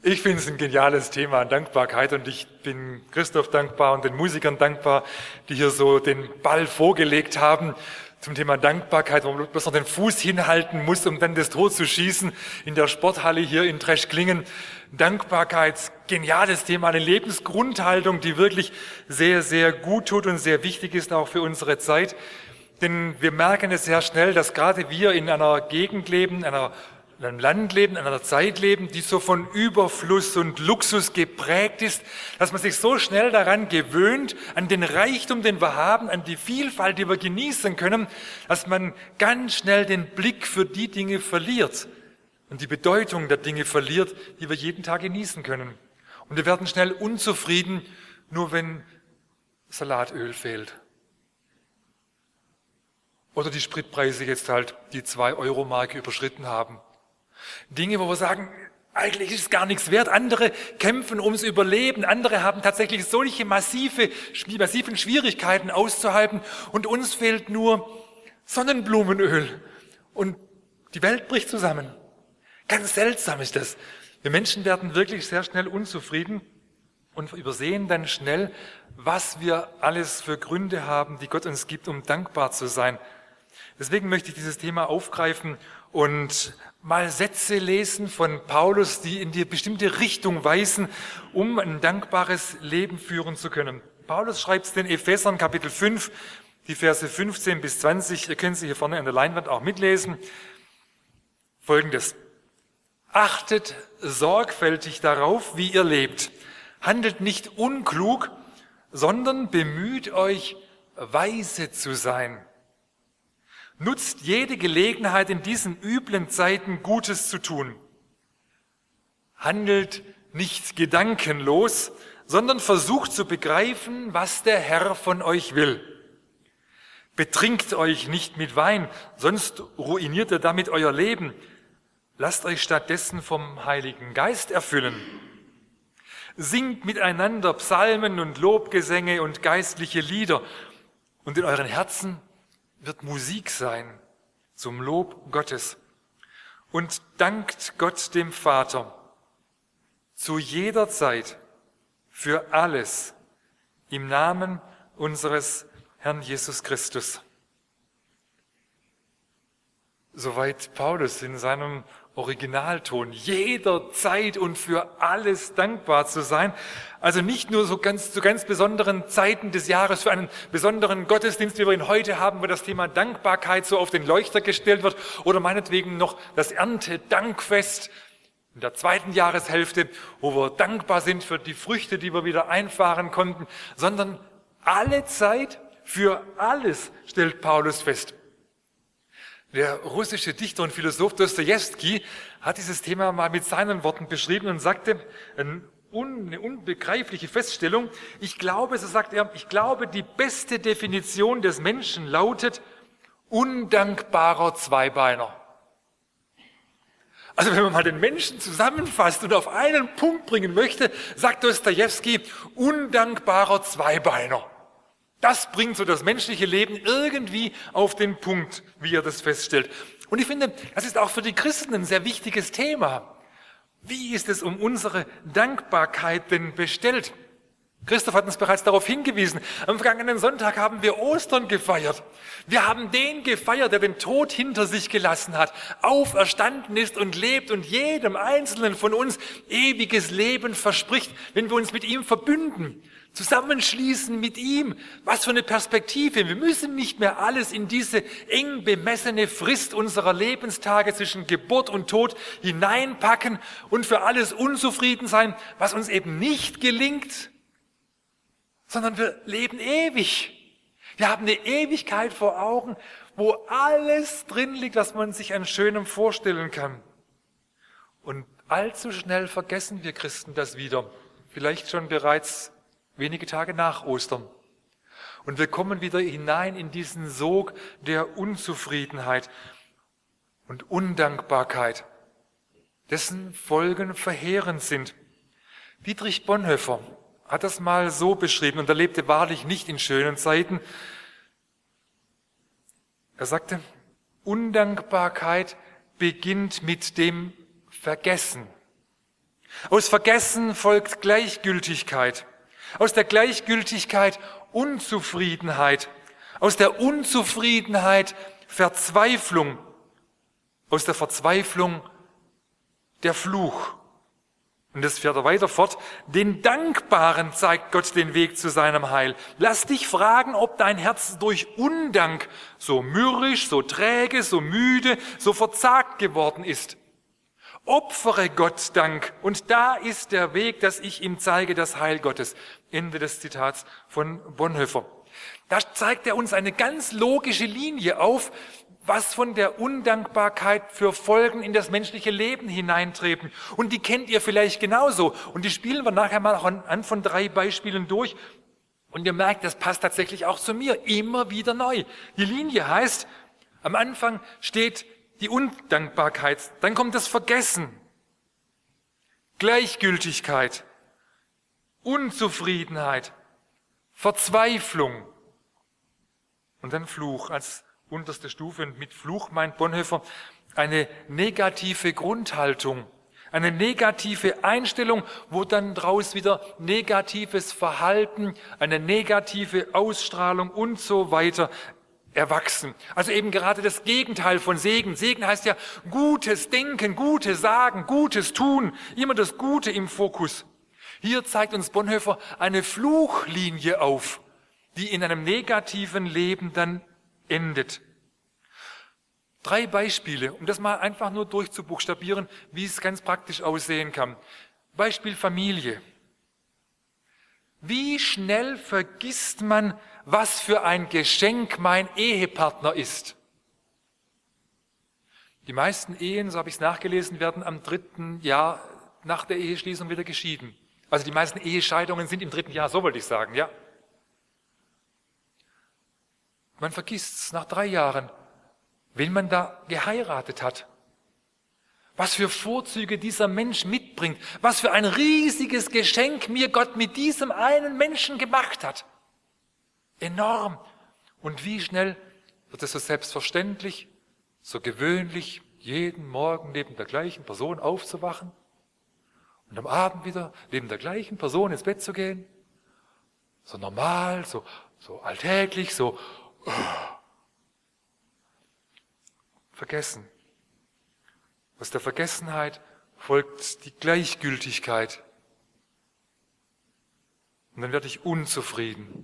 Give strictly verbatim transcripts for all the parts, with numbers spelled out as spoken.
Ich finde es ein geniales Thema, Dankbarkeit, und ich bin Christoph dankbar und den Musikern dankbar, die hier so den Ball vorgelegt haben zum Thema Dankbarkeit, wo man bloß noch den Fuß hinhalten muss, um dann das Tor zu schießen in der Sporthalle hier in Treschklingen. Dankbarkeit, geniales Thema, eine Lebensgrundhaltung, die wirklich sehr, sehr gut tut und sehr wichtig ist auch für unsere Zeit. Denn wir merken es sehr schnell, dass gerade wir in einer Gegend leben, einer in einem Land leben, in einer Zeit leben, die so von Überfluss und Luxus geprägt ist, dass man sich so schnell daran gewöhnt, an den Reichtum, den wir haben, an die Vielfalt, die wir genießen können, dass man ganz schnell den Blick für die Dinge verliert und die Bedeutung der Dinge verliert, die wir jeden Tag genießen können. Und wir werden schnell unzufrieden, nur wenn Salatöl fehlt. Oder die Spritpreise jetzt halt die zwei Euro Marke überschritten haben. Dinge, wo wir sagen, eigentlich ist es gar nichts wert. Andere kämpfen ums Überleben. Andere haben tatsächlich solche massive, massiven Schwierigkeiten auszuhalten. Und uns fehlt nur Sonnenblumenöl. Und die Welt bricht zusammen. Ganz seltsam ist das. Wir Menschen werden wirklich sehr schnell unzufrieden und übersehen dann schnell, was wir alles für Gründe haben, die Gott uns gibt, um dankbar zu sein. Deswegen möchte ich dieses Thema aufgreifen und mal Sätze lesen von Paulus, die in die bestimmte Richtung weisen, um ein dankbares Leben führen zu können. Paulus schreibt es den Ephesern Kapitel fünf, die Verse fünfzehn bis zwanzig. Ihr könnt sie hier vorne an der Leinwand auch mitlesen. Folgendes: Achtet sorgfältig darauf, wie ihr lebt. Handelt nicht unklug, sondern bemüht euch, weise zu sein. Nutzt jede Gelegenheit, in diesen üblen Zeiten Gutes zu tun. Handelt nicht gedankenlos, sondern versucht zu begreifen, was der Herr von euch will. Betrinkt euch nicht mit Wein, sonst ruiniert ihr damit euer Leben. Lasst euch stattdessen vom Heiligen Geist erfüllen. Singt miteinander Psalmen und Lobgesänge und geistliche Lieder, und in euren Herzen wird Musik sein zum Lob Gottes. Und dankt Gott dem Vater zu jeder Zeit für alles im Namen unseres Herrn Jesus Christus. Soweit Paulus in seinem Originalton, jederzeit und für alles dankbar zu sein. Also nicht nur so ganz, zu ganz besonderen Zeiten des Jahres, für einen besonderen Gottesdienst, wie wir ihn heute haben, wo das Thema Dankbarkeit so auf den Leuchter gestellt wird, oder meinetwegen noch das Erntedankfest in der zweiten Jahreshälfte, wo wir dankbar sind für die Früchte, die wir wieder einfahren konnten, sondern alle Zeit für alles, stellt Paulus fest. Der russische Dichter und Philosoph Dostojewski hat dieses Thema mal mit seinen Worten beschrieben und sagte, eine unbegreifliche Feststellung: Ich glaube, so sagt er, ich glaube, die beste Definition des Menschen lautet undankbarer Zweibeiner. Also wenn man mal den Menschen zusammenfasst und auf einen Punkt bringen möchte, sagt Dostojewski, undankbarer Zweibeiner. Das bringt so das menschliche Leben irgendwie auf den Punkt, wie er das feststellt. Und ich finde, das ist auch für die Christen ein sehr wichtiges Thema. Wie ist es um unsere Dankbarkeit denn bestellt? Christoph hat uns bereits darauf hingewiesen. Am vergangenen Sonntag haben wir Ostern gefeiert. Wir haben den gefeiert, der den Tod hinter sich gelassen hat, auferstanden ist und lebt und jedem Einzelnen von uns ewiges Leben verspricht, wenn wir uns mit ihm verbünden. Zusammenschließen mit ihm. Was für eine Perspektive. Wir müssen nicht mehr alles in diese eng bemessene Frist unserer Lebenstage zwischen Geburt und Tod hineinpacken und für alles unzufrieden sein, was uns eben nicht gelingt, sondern wir leben ewig. Wir haben eine Ewigkeit vor Augen, wo alles drin liegt, was man sich an Schönem vorstellen kann. Und allzu schnell vergessen wir Christen das wieder. Vielleicht schon bereits wenige Tage nach Ostern. Und wir kommen wieder hinein in diesen Sog der Unzufriedenheit und Undankbarkeit, dessen Folgen verheerend sind. Dietrich Bonhoeffer hat das mal so beschrieben, und er lebte wahrlich nicht in schönen Zeiten. Er sagte, Undankbarkeit beginnt mit dem Vergessen. Aus Vergessen folgt Gleichgültigkeit. Aus der Gleichgültigkeit Unzufriedenheit. Aus der Unzufriedenheit Verzweiflung. Aus der Verzweiflung der Fluch. Und es fährt er weiter fort. Den Dankbaren zeigt Gott den Weg zu seinem Heil. Lass dich fragen, ob dein Herz durch Undank so mürrisch, so träge, so müde, so verzagt geworden ist. Opfere Gott Dank, und da ist der Weg, dass ich ihm zeige, das Heil Gottes. Ende des Zitats von Bonhoeffer. Da zeigt er uns eine ganz logische Linie auf, was von der Undankbarkeit für Folgen in das menschliche Leben hineintreten. Und die kennt ihr vielleicht genauso. Und die spielen wir nachher mal an von drei Beispielen durch. Und ihr merkt, das passt tatsächlich auch zu mir, immer wieder neu. Die Linie heißt, am Anfang steht die Undankbarkeit, dann kommt das Vergessen, Gleichgültigkeit, Unzufriedenheit, Verzweiflung und dann Fluch als unterste Stufe. Und mit Fluch meint Bonhoeffer eine negative Grundhaltung, eine negative Einstellung, wo dann draus wieder negatives Verhalten, eine negative Ausstrahlung und so weiter erwachsen. Also eben gerade das Gegenteil von Segen. Segen heißt ja Gutes Denken, Gutes Sagen, Gutes Tun, immer das Gute im Fokus. Hier zeigt uns Bonhoeffer eine Fluchlinie auf, die in einem negativen Leben dann endet. Drei Beispiele, um das mal einfach nur durchzubuchstabieren, wie es ganz praktisch aussehen kann. Beispiel Familie. Wie schnell vergisst man, was für ein Geschenk mein Ehepartner ist? Die meisten Ehen, so habe ich es nachgelesen, werden am dritten Jahr nach der Eheschließung wieder geschieden. Also die meisten Ehescheidungen sind im dritten Jahr, so wollte ich sagen, ja. Man vergisst es nach drei Jahren, wen man da geheiratet hat. Was für Vorzüge dieser Mensch mitbringt. Was für ein riesiges Geschenk mir Gott mit diesem einen Menschen gemacht hat. Enorm. Und wie schnell wird es so selbstverständlich, so gewöhnlich, jeden Morgen neben der gleichen Person aufzuwachen und am Abend wieder neben der gleichen Person ins Bett zu gehen. So normal, so, so alltäglich, so oh. Vergessen. Aus der Vergessenheit folgt die Gleichgültigkeit. Und dann werde ich unzufrieden.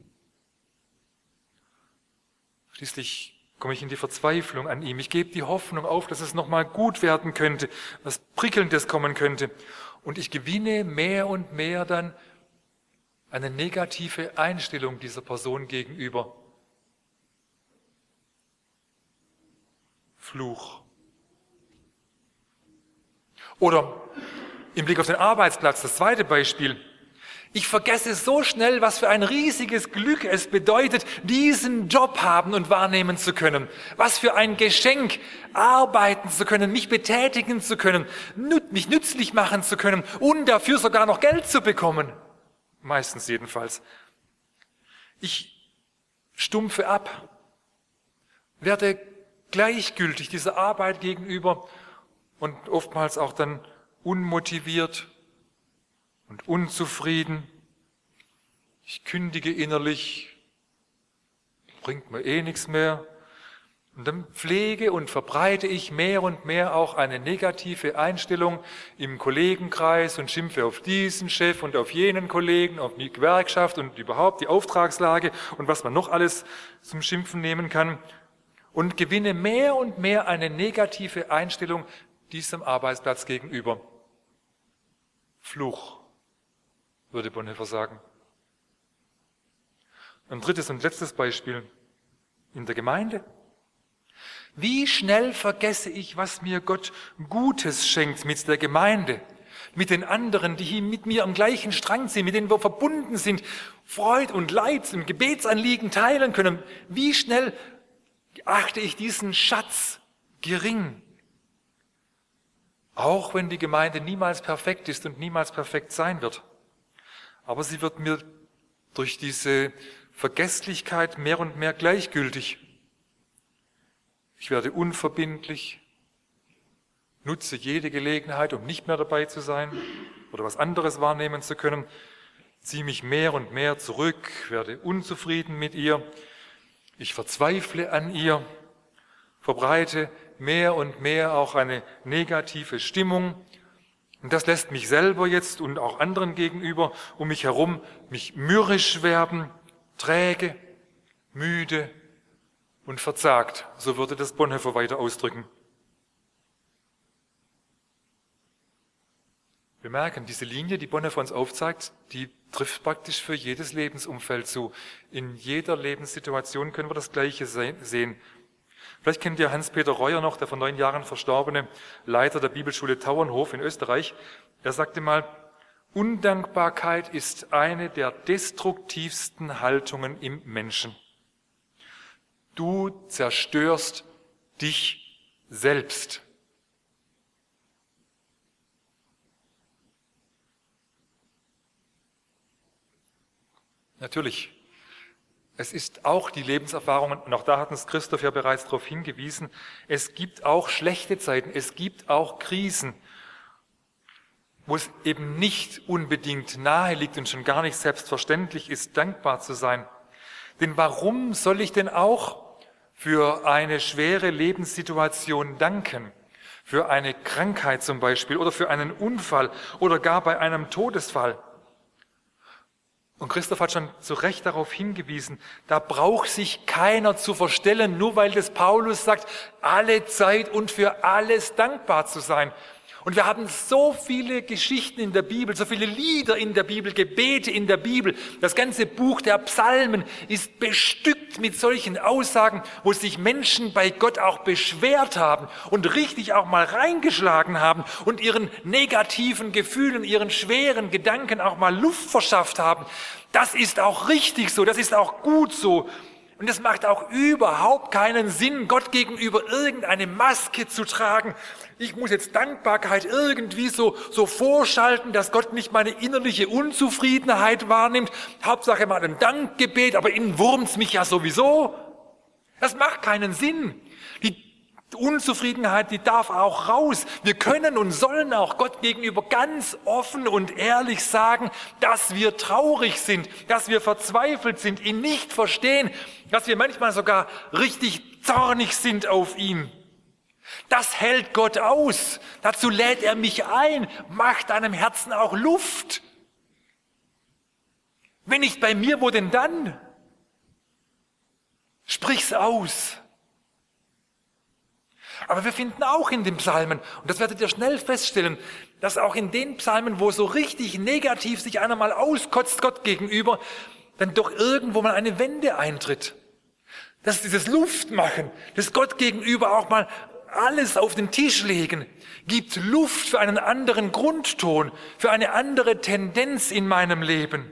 Schließlich komme ich in die Verzweiflung an ihm. Ich gebe die Hoffnung auf, dass es nochmal gut werden könnte, was Prickelndes kommen könnte. Und ich gewinne mehr und mehr dann eine negative Einstellung dieser Person gegenüber. Fluch. Oder im Blick auf den Arbeitsplatz, das zweite Beispiel. Ich vergesse so schnell, was für ein riesiges Glück es bedeutet, diesen Job haben und wahrnehmen zu können. Was für ein Geschenk, arbeiten zu können, mich betätigen zu können, mich nützlich machen zu können und dafür sogar noch Geld zu bekommen. Meistens jedenfalls. Ich stumpfe ab, werde gleichgültig dieser Arbeit gegenüber und oftmals auch dann unmotiviert und unzufrieden. Ich kündige innerlich, bringt mir eh nichts mehr. Und dann pflege und verbreite ich mehr und mehr auch eine negative Einstellung im Kollegenkreis und schimpfe auf diesen Chef und auf jenen Kollegen, auf die Gewerkschaft und überhaupt die Auftragslage und was man noch alles zum Schimpfen nehmen kann. Und gewinne mehr und mehr eine negative Einstellung diesem Arbeitsplatz gegenüber. Fluch, würde Bonhoeffer sagen. Ein drittes und letztes Beispiel in der Gemeinde. Wie schnell vergesse ich, was mir Gott Gutes schenkt mit der Gemeinde, mit den anderen, die mit mir am gleichen Strang sind, mit denen wir verbunden sind, Freude und Leid im Gebetsanliegen teilen können. Wie schnell achte ich diesen Schatz gering? Auch wenn die Gemeinde niemals perfekt ist und niemals perfekt sein wird. Aber sie wird mir durch diese Vergesslichkeit mehr und mehr gleichgültig. Ich werde unverbindlich, nutze jede Gelegenheit, um nicht mehr dabei zu sein. oder was anderes wahrnehmen zu können, ziehe mich mehr und mehr zurück, werde unzufrieden mit ihr, ich verzweifle an ihr, verbreite mehr und mehr auch eine negative Stimmung. Und das lässt mich selber jetzt und auch anderen gegenüber um mich herum mich mürrisch werden, träge, müde und verzagt. So würde das Bonhoeffer weiter ausdrücken. Wir merken, diese Linie, die Bonhoeffer uns aufzeigt, die trifft praktisch für jedes Lebensumfeld zu. In jeder Lebenssituation können wir das Gleiche sehen. Vielleicht kennt ihr Hans-Peter Reuer noch, der vor neun Jahren verstorbene Leiter der Bibelschule Tauernhof in Österreich. Er sagte mal, Undankbarkeit ist eine der destruktivsten Haltungen im Menschen. Du zerstörst dich selbst. Natürlich, es ist auch die Lebenserfahrung, und auch da hat uns Christoph ja bereits darauf hingewiesen, es gibt auch schlechte Zeiten, es gibt auch Krisen, wo es eben nicht unbedingt nahe liegt und schon gar nicht selbstverständlich ist, dankbar zu sein. Denn warum soll ich denn auch für eine schwere Lebenssituation danken? Für eine Krankheit zum Beispiel oder für einen Unfall oder gar bei einem Todesfall. Und Christoph hat schon zu Recht darauf hingewiesen, da braucht sich keiner zu verstellen, nur weil das Paulus sagt, alle Zeit und für alles dankbar zu sein. Und wir haben so viele Geschichten in der Bibel, so viele Lieder in der Bibel, Gebete in der Bibel. Das ganze Buch der Psalmen ist bestückt mit solchen Aussagen, wo sich Menschen bei Gott auch beschwert haben und richtig auch mal reingeschlagen haben und ihren negativen Gefühlen, ihren schweren Gedanken auch mal Luft verschafft haben. Das ist auch richtig so, das ist auch gut so. Und es macht auch überhaupt keinen Sinn, Gott gegenüber irgendeine Maske zu tragen. Ich muss jetzt Dankbarkeit irgendwie so, so vorschalten, dass Gott nicht meine innerliche Unzufriedenheit wahrnimmt. Hauptsache mal ein Dankgebet, aber innen wurmt's mich ja sowieso. Das macht keinen Sinn. Die Unzufriedenheit, die darf auch raus. Wir können und sollen auch Gott gegenüber ganz offen und ehrlich sagen, dass wir traurig sind, dass wir verzweifelt sind, ihn nicht verstehen, dass wir manchmal sogar richtig zornig sind auf ihn. Das hält Gott aus. Dazu lädt er mich ein, macht deinem Herzen auch Luft. Wenn nicht bei mir, wo denn dann? Sprich's aus. Aber wir finden auch in den Psalmen, und das werdet ihr schnell feststellen, dass auch in den Psalmen, wo so richtig negativ sich einer mal auskotzt Gott gegenüber, dann doch irgendwo mal eine Wende eintritt. Dass dieses Luftmachen, das Gott gegenüber auch mal alles auf den Tisch legen, gibt Luft für einen anderen Grundton, für eine andere Tendenz in meinem Leben.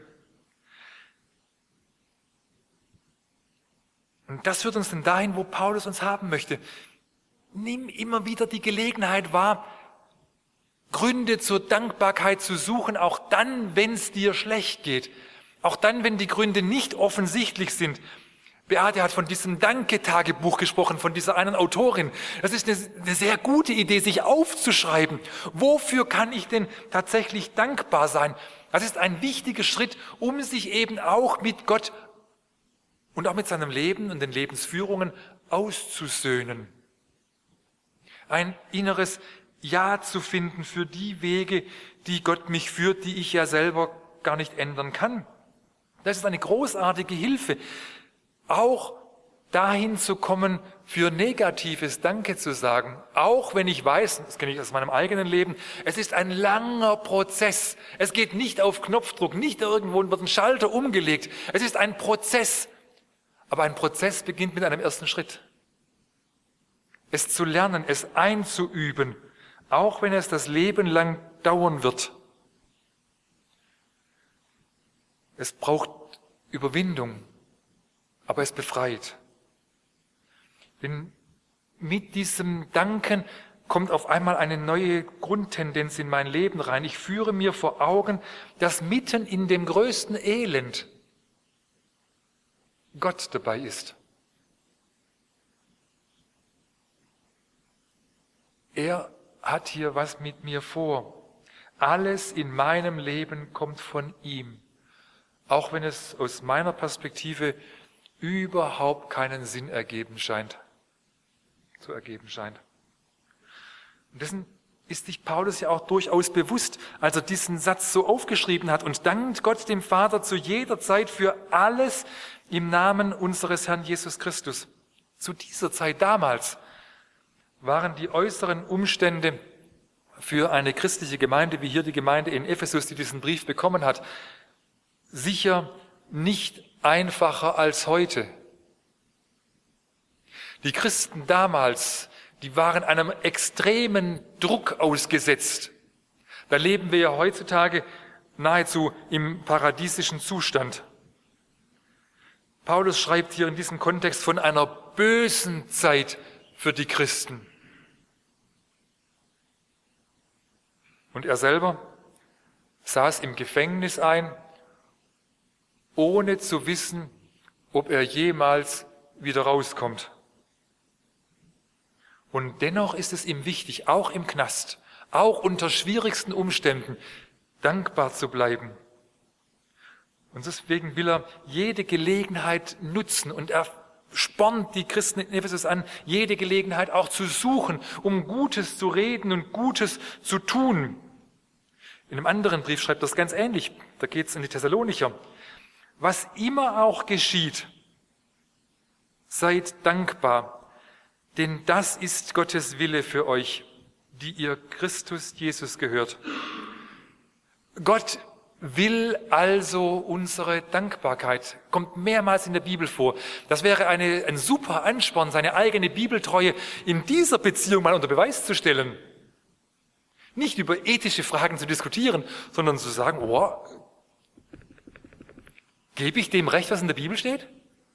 Und das führt uns dann dahin, wo Paulus uns haben möchte. Nimm immer wieder die Gelegenheit wahr, Gründe zur Dankbarkeit zu suchen, auch dann, wenn es dir schlecht geht. Auch dann, wenn die Gründe nicht offensichtlich sind. Beate hat von diesem Danke-Tagebuch gesprochen, von dieser einen Autorin. Das ist eine, eine sehr gute Idee, sich aufzuschreiben. Wofür kann ich denn tatsächlich dankbar sein? Das ist ein wichtiger Schritt, um sich eben auch mit Gott und auch mit seinem Leben und den Lebensführungen auszusöhnen. Ein inneres Ja zu finden für die Wege, die Gott mich führt, die ich ja selber gar nicht ändern kann. Das ist eine großartige Hilfe, auch dahin zu kommen, für Negatives Danke zu sagen. Auch wenn ich weiß, das kenne ich aus meinem eigenen Leben, es ist ein langer Prozess. Es geht nicht auf Knopfdruck, nicht irgendwo wird ein Schalter umgelegt. Es ist ein Prozess. Aber ein Prozess beginnt mit einem ersten Schritt. Es zu lernen, es einzuüben, auch wenn es das Leben lang dauern wird. Es braucht Überwindung, aber es befreit. Denn mit diesem Danken kommt auf einmal eine neue Grundtendenz in mein Leben rein. Ich führe mir vor Augen, dass mitten in dem größten Elend Gott dabei ist. Er hat hier was mit mir vor. alles in meinem Leben kommt von ihm. Auch wenn es aus meiner Perspektive überhaupt keinen Sinn ergeben scheint, zu ergeben scheint. Und dessen ist sich Paulus ja auch durchaus bewusst, als er diesen Satz so aufgeschrieben hat und dankt Gott dem Vater zu jeder Zeit für alles im Namen unseres Herrn Jesus Christus. Zu dieser Zeit damals waren die äußeren Umstände für eine christliche Gemeinde, wie hier die Gemeinde in Ephesus, die diesen Brief bekommen hat, sicher nicht einfacher als heute. Die Christen damals, die waren einem extremen Druck ausgesetzt. Da leben wir ja heutzutage nahezu im paradiesischen Zustand. Paulus schreibt hier in diesem Kontext von einer bösen Zeit für die Christen. Und er selber saß im Gefängnis ein, ohne zu wissen, ob er jemals wieder rauskommt. Und dennoch ist es ihm wichtig, auch im Knast, auch unter schwierigsten Umständen, dankbar zu bleiben. Und deswegen will er jede Gelegenheit nutzen und er spornt die Christen in Ephesus an, jede Gelegenheit auch zu suchen, um Gutes zu reden und Gutes zu tun. In einem anderen Brief schreibt er das ganz ähnlich, da geht es in die Thessalonicher. Was immer auch geschieht, seid dankbar, denn das ist Gottes Wille für euch, die ihr Christus Jesus gehört. Gott will also unsere Dankbarkeit, kommt mehrmals in der Bibel vor. Das wäre eine, ein super Ansporn, seine eigene Bibeltreue in dieser Beziehung mal unter Beweis zu stellen. Nicht über ethische Fragen zu diskutieren, sondern zu sagen, oh, gebe ich dem recht, was in der Bibel steht?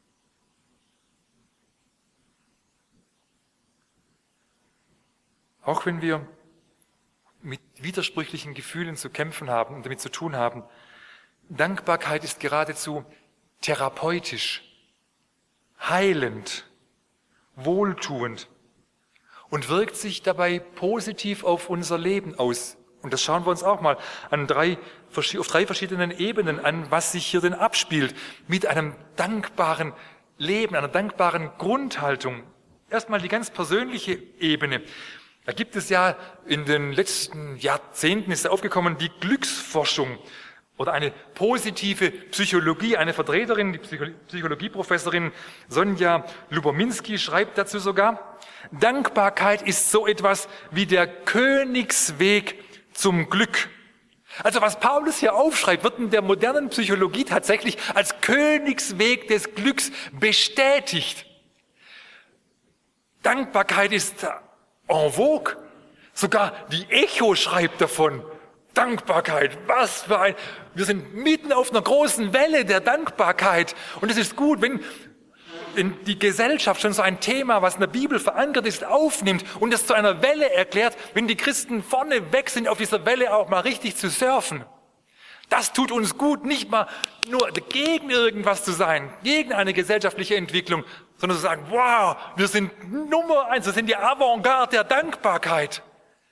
Auch wenn wir mit widersprüchlichen Gefühlen zu kämpfen haben und damit zu tun haben, Dankbarkeit ist geradezu therapeutisch, heilend, wohltuend und wirkt sich dabei positiv auf unser Leben aus. Und das schauen wir uns auch mal an drei, auf drei verschiedenen Ebenen an, was sich hier denn abspielt mit einem dankbaren Leben, einer dankbaren Grundhaltung. Erstmal die ganz persönliche Ebene. Da gibt es ja in den letzten Jahrzehnten ist aufgekommen die Glücksforschung oder eine positive Psychologie. Eine Vertreterin, die Psychologieprofessorin Sonja Lubominski schreibt dazu sogar, Dankbarkeit ist so etwas wie der Königsweg zum Glück. Also was Paulus hier aufschreibt, wird in der modernen Psychologie tatsächlich als Königsweg des Glücks bestätigt. Dankbarkeit ist en vogue. Sogar die Echo schreibt davon. Dankbarkeit, was für ein... Wir sind mitten auf einer großen Welle der Dankbarkeit. Und es ist gut, wenn in die Gesellschaft schon so ein Thema, was in der Bibel verankert ist, aufnimmt und es zu einer Welle erklärt, wenn die Christen vorne weg sind, auf dieser Welle auch mal richtig zu surfen. Das tut uns gut, nicht mal nur gegen irgendwas zu sein, gegen eine gesellschaftliche Entwicklung, sondern zu sagen, wow, wir sind Nummer eins, wir sind die Avantgarde der Dankbarkeit.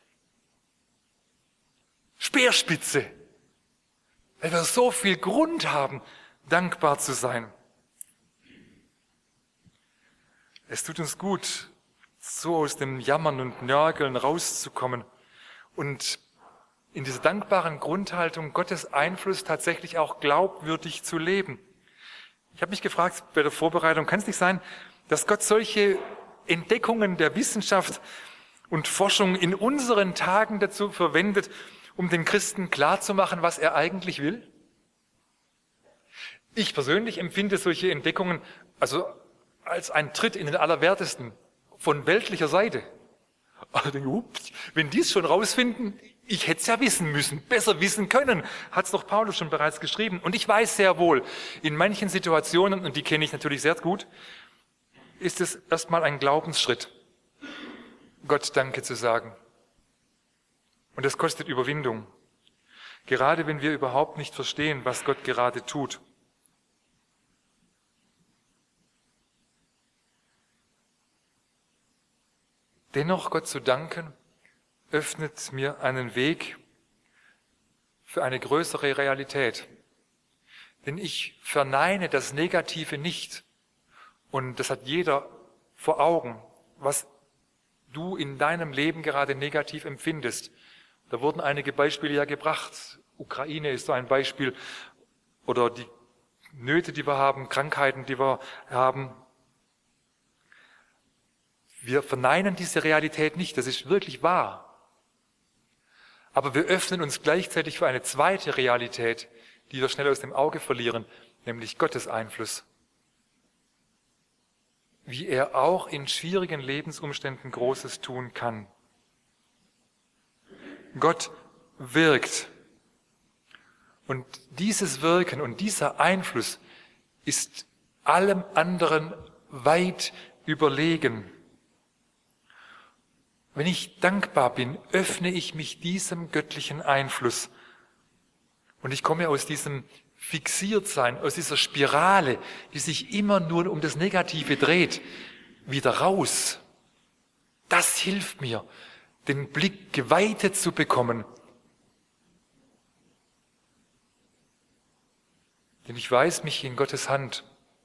Speerspitze, weil wir so viel Grund haben, dankbar zu sein. Es tut uns gut, so aus dem Jammern und Nörgeln rauszukommen und in dieser dankbaren Grundhaltung Gottes Einfluss tatsächlich auch glaubwürdig zu leben. Ich habe mich gefragt bei der Vorbereitung, kann es nicht sein, dass Gott solche Entdeckungen der Wissenschaft und Forschung in unseren Tagen dazu verwendet, um den Christen klarzumachen, was er eigentlich will? Ich persönlich empfinde solche Entdeckungen also als ein Tritt in den Allerwertesten von weltlicher Seite. Also denke, ups, wenn die es schon rausfinden, ich hätte es ja wissen müssen, besser wissen können, hat es doch Paulus schon bereits geschrieben. Und ich weiß sehr wohl, in manchen Situationen, und die kenne ich natürlich sehr gut, ist es erstmal ein Glaubensschritt, Gott Danke zu sagen. Und das kostet Überwindung. Gerade wenn wir überhaupt nicht verstehen, was Gott gerade tut. Dennoch Gott zu danken, öffnet mir einen Weg, für eine größere Realität. Denn ich verneine das Negative nicht. Und das hat jeder vor Augen, was du in deinem Leben gerade negativ empfindest. Da wurden einige Beispiele ja gebracht. Ukraine ist so ein Beispiel. Oder die Nöte, die wir haben, Krankheiten, die wir haben. Wir verneinen diese Realität nicht. Das ist wirklich wahr. Aber wir öffnen uns gleichzeitig für eine zweite Realität, die wir schnell aus dem Auge verlieren, nämlich Gottes Einfluss. Wie er auch in schwierigen Lebensumständen Großes tun kann. Gott wirkt. Und dieses Wirken und dieser Einfluss ist allem anderen weit überlegen. Wenn ich dankbar bin, öffne ich mich diesem göttlichen Einfluss. Und ich komme aus diesem Fixiertsein, aus dieser Spirale, die sich immer nur um das Negative dreht, wieder raus. Das hilft mir, den Blick geweitet zu bekommen. Denn ich weiß mich in Gottes Hand.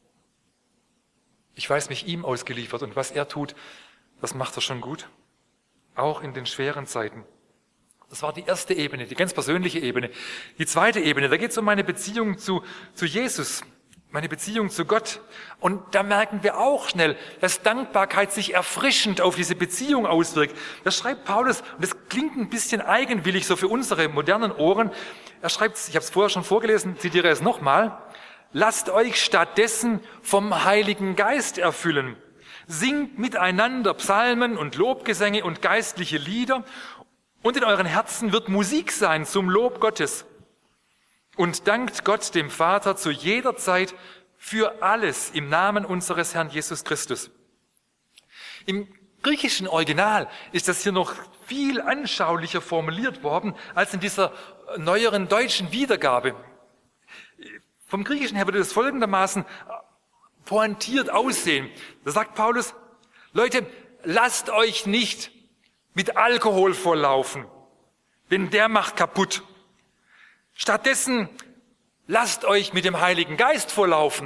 Ich weiß mich ihm ausgeliefert und was er tut, das macht er schon gut. Auch in den schweren Zeiten. Das war die erste Ebene, die ganz persönliche Ebene. Die zweite Ebene, da geht es um meine Beziehung zu, zu Jesus, meine Beziehung zu Gott. Und da merken wir auch schnell, dass Dankbarkeit sich erfrischend auf diese Beziehung auswirkt. Das schreibt Paulus, und das klingt ein bisschen eigenwillig so für unsere modernen Ohren. Er schreibt, ich habe es vorher schon vorgelesen, zitiere es nochmal. Lasst euch stattdessen vom Heiligen Geist erfüllen. Singt miteinander Psalmen und Lobgesänge und geistliche Lieder und in euren Herzen wird Musik sein zum Lob Gottes. Und dankt Gott dem Vater zu jeder Zeit für alles im Namen unseres Herrn Jesus Christus. Im griechischen Original ist das hier noch viel anschaulicher formuliert worden als in dieser neueren deutschen Wiedergabe. Vom Griechischen her würde das folgendermaßen pointiert aussehen. Da sagt Paulus, Leute, lasst euch nicht mit Alkohol volllaufen, denn der macht kaputt. Stattdessen lasst euch mit dem Heiligen Geist volllaufen.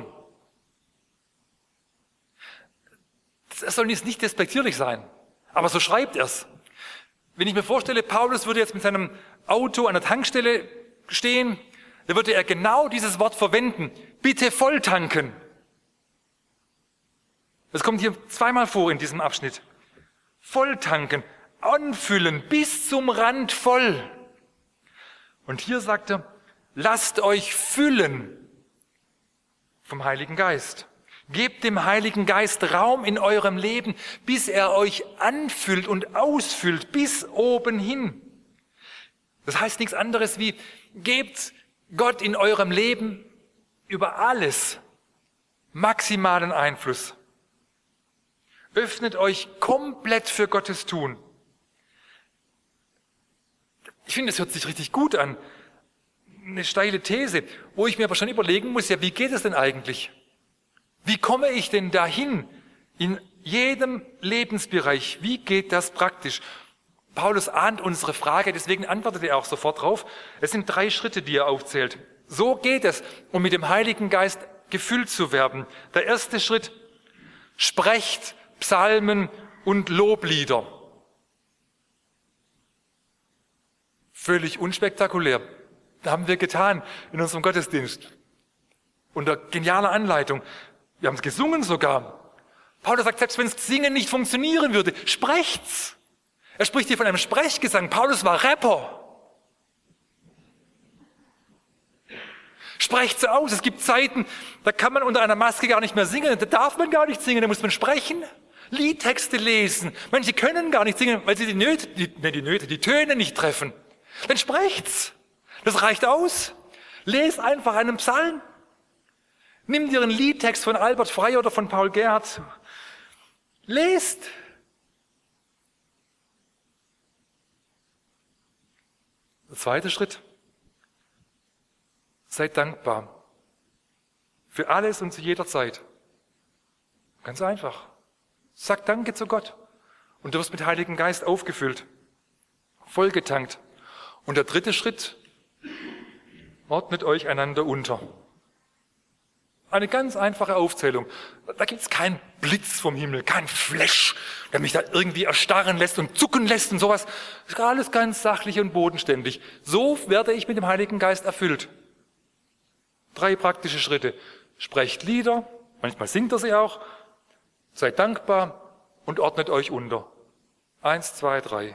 Das soll nicht despektierlich sein, aber so schreibt er es. Wenn ich mir vorstelle, Paulus würde jetzt mit seinem Auto an der Tankstelle stehen, dann würde er genau dieses Wort verwenden, bitte volltanken. Das kommt hier zweimal vor in diesem Abschnitt. Volltanken, anfüllen, bis zum Rand voll. Und hier sagt er, lasst euch füllen vom Heiligen Geist. Gebt dem Heiligen Geist Raum in eurem Leben, bis er euch anfüllt und ausfüllt, bis oben hin. Das heißt nichts anderes wie, gebt Gott in eurem Leben über alles maximalen Einfluss. Öffnet euch komplett für Gottes Tun. Ich finde, es hört sich richtig gut an. Eine steile These, wo ich mir aber schon überlegen muss, ja, wie geht es denn eigentlich? Wie komme ich denn dahin in jedem Lebensbereich? Wie geht das praktisch? Paulus ahnt unsere Frage, deswegen antwortet er auch sofort drauf. Es sind drei Schritte, die er aufzählt. So geht es, um mit dem Heiligen Geist gefüllt zu werden. Der erste Schritt, sprecht Psalmen und Loblieder. Völlig unspektakulär. Das haben wir getan in unserem Gottesdienst. Unter genialer Anleitung. Wir haben es gesungen sogar. Paulus sagt, selbst wenn das Singen nicht funktionieren würde, sprecht's. Er spricht hier von einem Sprechgesang. Paulus war Rapper. Sprecht's aus. Es gibt Zeiten, da kann man unter einer Maske gar nicht mehr singen. Da darf man gar nicht singen, da muss man sprechen. Liedtexte lesen. Manche können gar nicht singen, weil sie die Nöte, die, ne, die Nöte, die Töne nicht treffen. Dann sprecht's. Das reicht aus. Les einfach einen Psalm. Nimm dir einen Liedtext von Albert Frey oder von Paul Gerhardt. Lest. Der zweite Schritt. Seid dankbar. Für alles und zu jeder Zeit. Ganz einfach. Sag Danke zu Gott. Und du wirst mit Heiligen Geist aufgefüllt. Vollgetankt. Und der dritte Schritt, Ordnet euch einander unter. Eine ganz einfache Aufzählung. Da gibt es keinen Blitz vom Himmel, kein Flash, der mich da irgendwie erstarren lässt und zucken lässt und sowas. Das ist alles ganz sachlich und bodenständig. So werde ich mit dem Heiligen Geist erfüllt. Drei praktische Schritte. Sprecht Lieder, manchmal singt er sie auch, seid dankbar und ordnet euch unter. Eins, zwei, drei.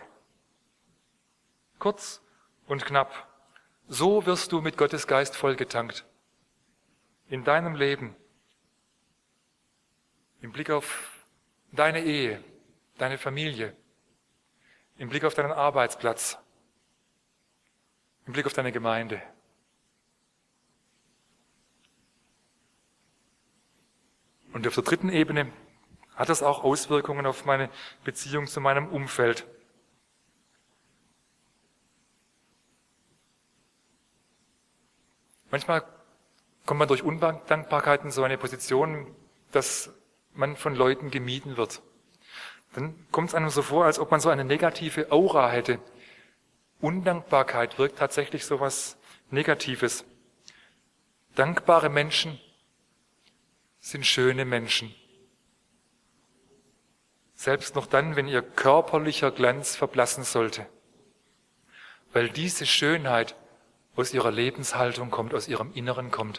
Kurz und knapp. So wirst du mit Gottes Geist vollgetankt. In deinem Leben, im Blick auf deine Ehe, deine Familie, im Blick auf deinen Arbeitsplatz, im Blick auf deine Gemeinde. Und auf der dritten Ebene hat das auch Auswirkungen auf meine Beziehung zu meinem Umfeld. Manchmal kommt man durch Undankbarkeit in so eine Position, dass man von Leuten gemieden wird. Dann kommt es einem so vor, als ob man so eine negative Aura hätte. Undankbarkeit wirkt tatsächlich so was Negatives. Dankbare Menschen sind schöne Menschen. Selbst noch dann, wenn ihr körperlicher Glanz verblassen sollte. Weil diese Schönheit aus ihrer Lebenshaltung kommt, aus ihrem Inneren kommt.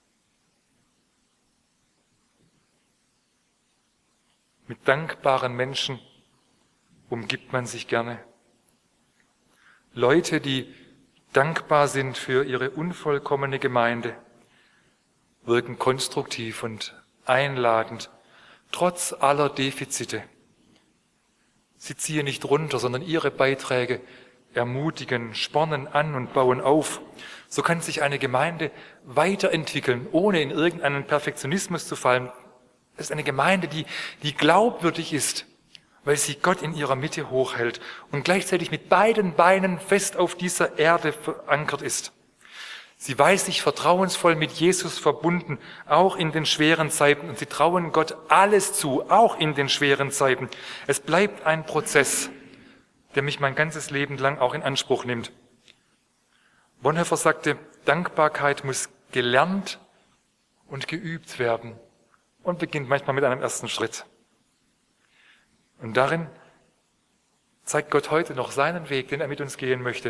Mit dankbaren Menschen umgibt man sich gerne. Leute, die dankbar sind für ihre unvollkommene Gemeinde, wirken konstruktiv und einladend, trotz aller Defizite. Sie ziehen nicht runter, sondern ihre Beiträge ermutigen, spornen an und bauen auf. So kann sich eine Gemeinde weiterentwickeln, ohne in irgendeinen Perfektionismus zu fallen. Es ist eine Gemeinde, die, die glaubwürdig ist, weil sie Gott in ihrer Mitte hochhält und gleichzeitig mit beiden Beinen fest auf dieser Erde verankert ist. Sie weiß sich vertrauensvoll mit Jesus verbunden, auch in den schweren Zeiten. Und sie trauen Gott alles zu, auch in den schweren Zeiten. Es bleibt ein Prozess, der mich mein ganzes Leben lang auch in Anspruch nimmt. Bonhoeffer sagte, Dankbarkeit muss gelernt und geübt werden und beginnt manchmal mit einem ersten Schritt. Und darin zeigt Gott heute noch seinen Weg, den er mit uns gehen möchte.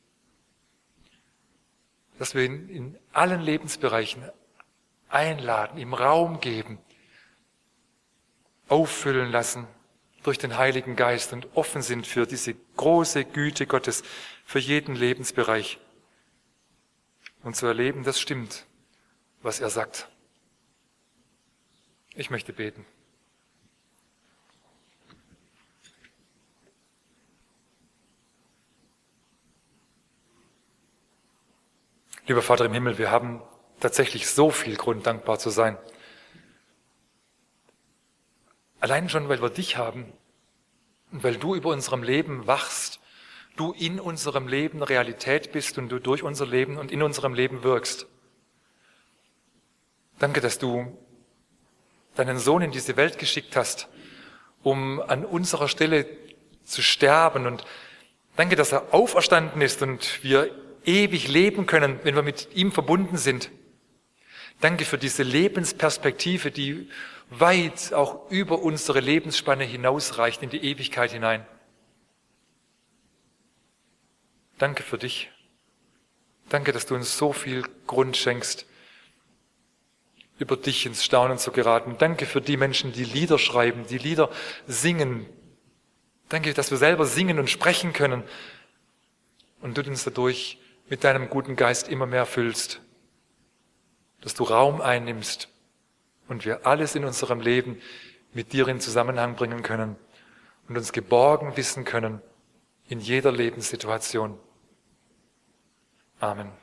Dass wir ihn in allen Lebensbereichen einladen, ihm Raum geben, auffüllen lassen durch den Heiligen Geist und offen sind für diese große Güte Gottes für jeden Lebensbereich. Und zu erleben, das stimmt, was er sagt. Ich möchte beten. Lieber Vater im Himmel, wir haben tatsächlich so viel Grund, dankbar zu sein. Allein schon, weil wir dich haben und weil du über unserem Leben wachst, du in unserem Leben Realität bist und du durch unser Leben und in unserem Leben wirkst. Danke, dass du deinen Sohn in diese Welt geschickt hast, um an unserer Stelle zu sterben. Und danke, dass er auferstanden ist und wir ewig leben können, wenn wir mit ihm verbunden sind. Danke für diese Lebensperspektive, die weit auch über unsere Lebensspanne hinausreicht in die Ewigkeit hinein. Danke für dich. Danke, dass du uns so viel Grund schenkst, über dich ins Staunen zu geraten. Danke für die Menschen, die Lieder schreiben, die Lieder singen. Danke, dass wir selber singen und sprechen können und du uns dadurch mit deinem guten Geist immer mehr füllst, dass du Raum einnimmst und wir alles in unserem Leben mit dir in Zusammenhang bringen können und uns geborgen wissen können in jeder Lebenssituation. Amen.